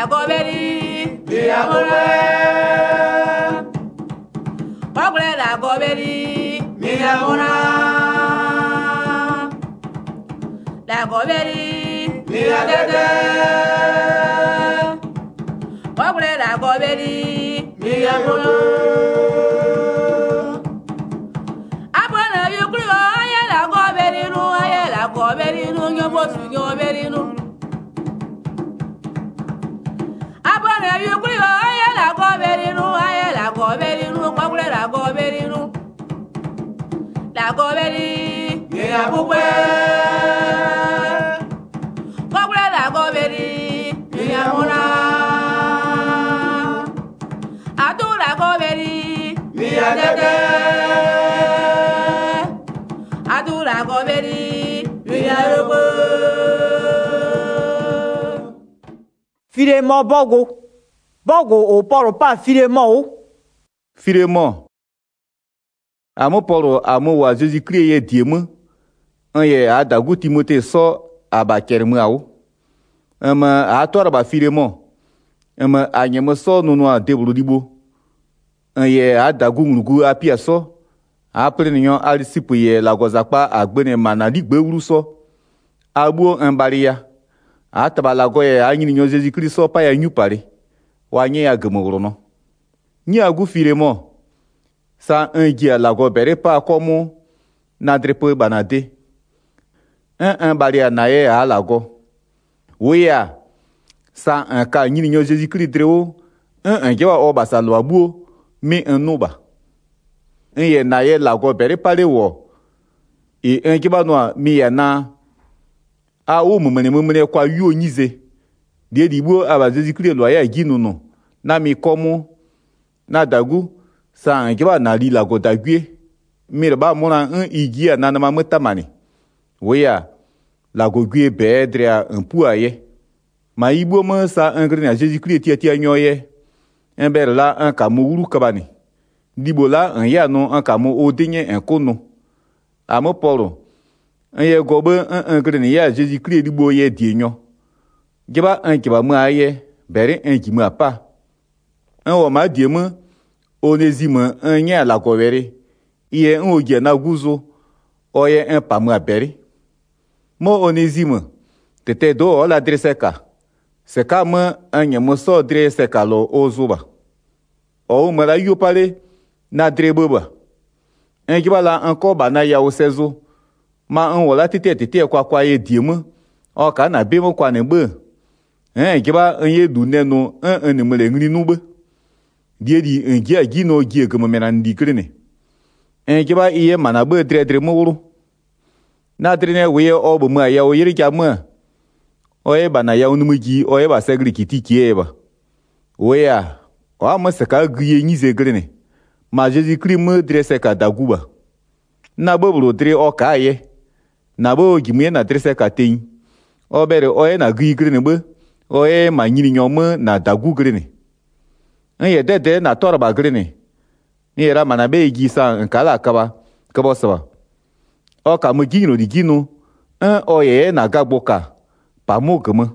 la goberi, Dia Mugwe. Pagule la goberi, Dia Muna. la goberi, Dia Dede. Pagule la goberi, Dia Mugwe. Abona yukuri aye la goberi nu nyobotu nyoberi nu. Abona yukuri aye la goberi nu pagule la goberi nu. La goberi, Dia Mugwe. pagule la goberi, Dia Muna. atu la goberi, Dia Dede. atu la goberi, Dia Mugwe. Filemon Bogo o Paulo pa Filemon. Filemon. Amo Paulo amo wa Jésus Christ ye diemu. Ye adagu Timothée so abakermu awo. Atora ba Filemon. Anyemo so nunu a debulu dibo. Ye adagu nglugu apia so. Apre nyo alisipu ye lagozakpa agbene manadigbe wuru so. Abuo mbaria. Atabalago ye anyini nyo Jésus Christ so pa ya nyupare. Wanye ya gemoro no. Ni agu Filemon. Sa gia lago bere pa komu na drepo banade. Baria na ye a lago. Wea. Sa ka nyini nyo Jésus Christ dreo. Gewa oba sa lo abuo. Me nuba. Ye na ye lago bere pale wo. Geba noa mi ya na. A o mumene kwa yu nyize. Die dibo aba Jésus Christ lo ya ginu no. Na mi komu. Na dagu. Sa geba na li lago dagwe. Mire ba mona igia na ma mutamani. Wea. Lago gwe bedrea mpua ye. Ma ibo mo sa ngre Jésus Christ tia nyoye. Ber la kamu wuru kabani. Dibo la ya no kamu odinye enkono. Amo Paulo. Ye gobe ngre ya Jésus Christ dibo ye dienyo. Geba geba mu aye bere ngimu apa. O ma diemu Onésime nya la govere. Iye ogie na guzo. Oye pamu abere. Mo Onésime. Tete do ola dreseka. Seka mo anya mo so dreseka lo ozuba. O mala yopale na dreboba. Ngibala anko ba na ya osezo. Ma wala tete kwa ye diemu. O ka na bemo kwa nembe. Giba nye du neno ne mele ngri nube. Die di ngia gino gie ke memena ndi krene. Giba iye mana be dre mowuru. Na drene we obo ma ya o yiri kama. Oye bana ya onumugi oye ba segri kitiki eba. Oya o amasaka gie nyize krene. Ma Jésus Christ me dre seka daguba. Na bobro dre o kaye. Na bo gimye na dre seka tein. Obere oye na gie krene be. Oye ma nyini nyome na dagu grene. Ye dede na torba grene. Ni era mana be gisa nkala akaba. Kabo sawa. O ka mu gino di gino. Oye na gagboka. Pa mo geme.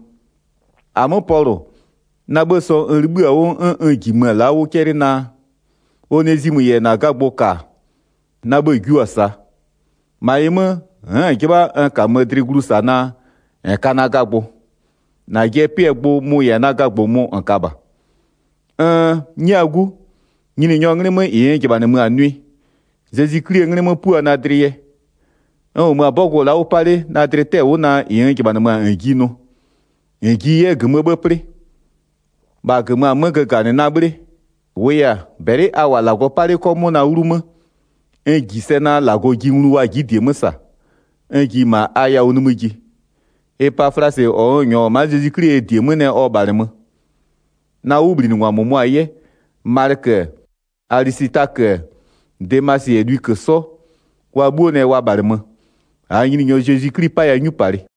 Amo Paulo. Na beso nribu awo gime la wo keri na. Onésime ye na gagboka. Na be guasa. Ma yeme. Kiba ka medri glusa na. Kana gagbo. Na ye pie gbo mu ya na gagbo mu nkaba. Nyagu. Nyini nyongre me iye ke bana mu anui. Jésus Christ ngre me pu na driye. O mu abogo la opale na drete wo na iye ke bana mu angino. Ngi ye gme be pre. Ba gme amge gane na bre. Weya bere awa la go pale ko mu na urume. Ngi se na la go ginru wa gidie musa. Ngi ma aya onumugi. E pa frase o nyo ma Jésus Christ die mu ne o balemu. Na ubri nwa mumu aye. Marque Arisitaque Demas et lui que so. Wa bone wa balemu. A yini nyo Jésus Christ pa ya nyupare.